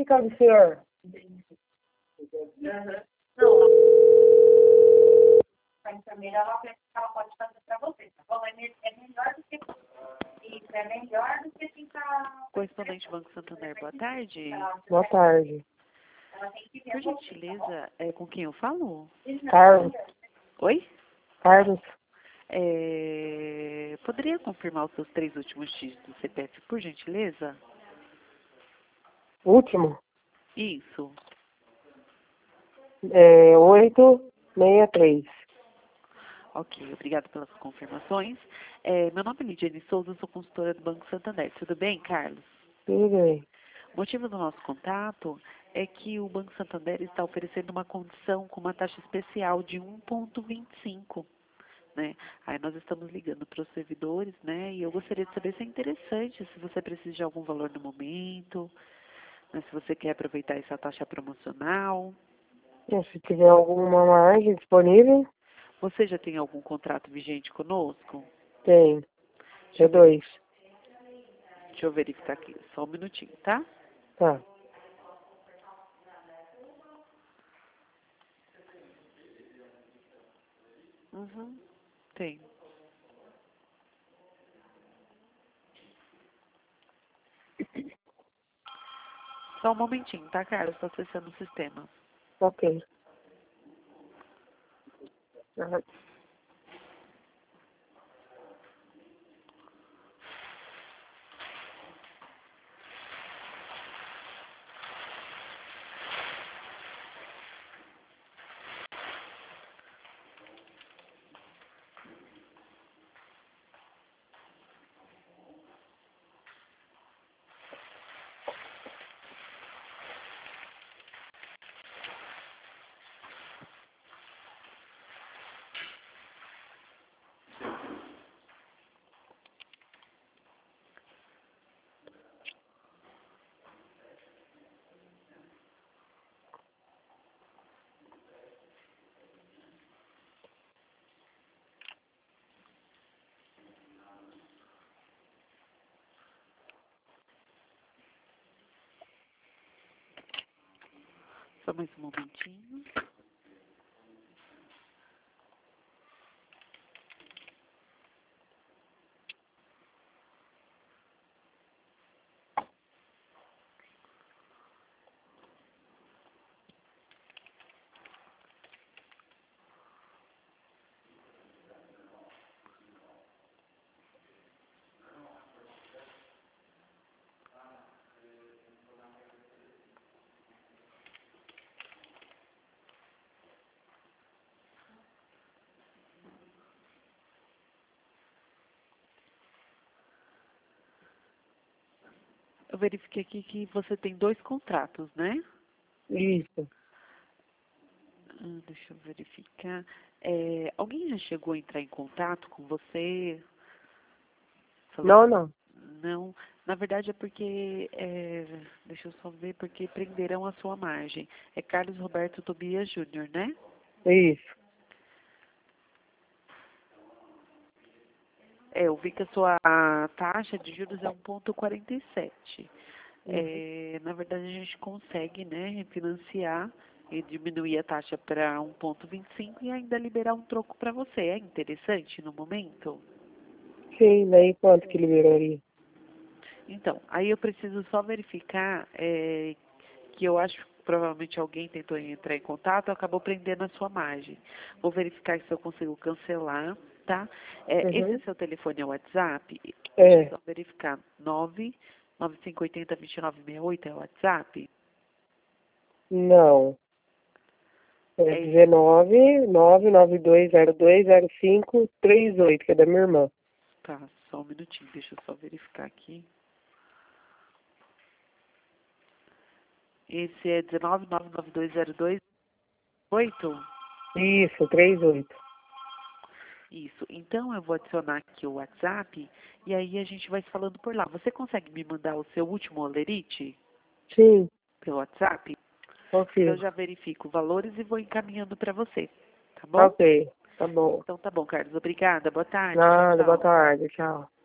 clínica do senhor? Aham. Não. A enfermeira, ela pode fazer para você, tá bom? É melhor do que isso, é melhor do que ficar... Correspondente Banco Santander, boa tarde. Boa tarde. Ela tem que ver Por gentileza, com quem eu falo? Carlos. Oi? Carlos. Poderia confirmar os seus 3 últimos dígitos do CPF, por gentileza? Último. Isso. 863. Ok, obrigado pelas confirmações. Meu nome é Lidiane Souza, sou consultora do Banco Santander. Tudo bem, Carlos? Tudo bem. O motivo do nosso contato é que o Banco Santander está oferecendo uma condição com uma taxa especial de 1,25, né? Aí nós estamos ligando para os servidores, né? E eu gostaria de saber se é interessante, se você precisa de algum valor no momento, né? Se você quer aproveitar essa taxa promocional. Se tiver alguma margem disponível, Você já tem algum contrato vigente conosco? tem. Deixa eu T2. Deixa eu verificar aqui, só um minutinho, tá? Tá. Uhum, tem. Só um momentinho, tá, Carlos? Estou acessando o sistema. Ok. Aham. Só mais um momentinho. Eu verifiquei aqui que você tem 2 contratos, né? Isso. Deixa eu verificar. Alguém já chegou a entrar em contato com você? Não, não. Não, na verdade é porque, deixa eu só ver, porque prenderão a sua margem. É Carlos Roberto Tobias Júnior, né? Isso. Eu vi que a sua taxa de juros é 1,47. Na verdade, a gente consegue, né, refinanciar e diminuir a taxa para 1,25 e ainda liberar um troco para você. É interessante no momento? Sim, daí quanto que liberaria? Então, aí eu preciso só verificar que eu acho que provavelmente alguém tentou entrar em contato e acabou prendendo a sua margem. Vou verificar se eu consigo cancelar, tá? Esse Uhum. seu telefone é o WhatsApp? Deixa eu É. só verificar. 99580-2968 é o WhatsApp? Não. É É, 19-992020538, que é da minha irmã. tá, só um minutinho, deixa eu só verificar aqui. Esse é 199920208? Isso, 38. Isso. Então eu vou adicionar aqui o WhatsApp e aí a gente vai se falando por lá. Você consegue me mandar o seu último olerite Sim, pelo WhatsApp? Que eu consigo. já verifico valores e vou encaminhando para você. Tá bom? Ok, tá bom. Então tá bom, Carlos. Obrigada. Boa tarde. Tchau, Nada, boa tchau. tarde, tchau.